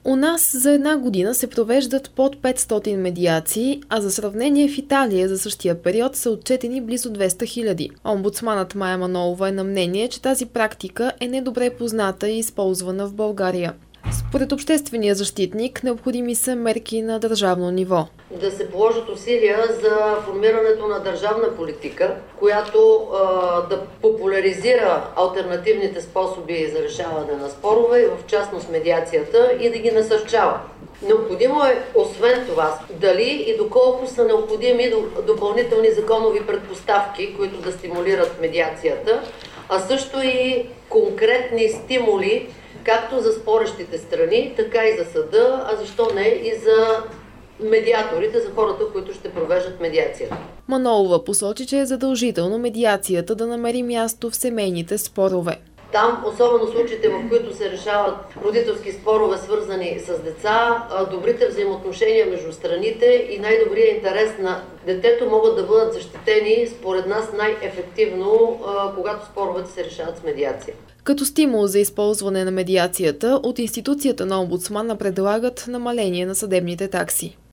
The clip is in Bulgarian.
У нас за една година се провеждат под 500 медиации, а за сравнение в Италия за същия период са отчетени близо 200 хиляди. Омбудсманът Мая Манолова е на мнение, че тази практика е недобре позната и използвана в България. Според обществения защитник, необходими са мерки на държавно ниво. Да се положат усилия за формирането на държавна политика, която да популяризира алтернативните способи за решаване на спорове, в частност медиацията, и да ги насърчава. Необходимо е, освен това, дали и доколко са необходими допълнителни законови предпоставки, които да стимулират медиацията, а също и конкретни стимули, както за спорещите страни, така и за съда, а защо не и за медиаторите, за хората, които ще провеждат медиацията. Манолова посочи, че е задължително медиацията да намери място в семейните спорове. Там, особено случаите, в които се решават родителски спорове, свързани с деца, добрите взаимоотношения между страните и най-добрият интерес на детето могат да бъдат защитени, според нас, най-ефективно, когато споровете се решават с медиация. Като стимул за използване на медиацията, от институцията на омбудсмана предлагат намаление на съдебните такси.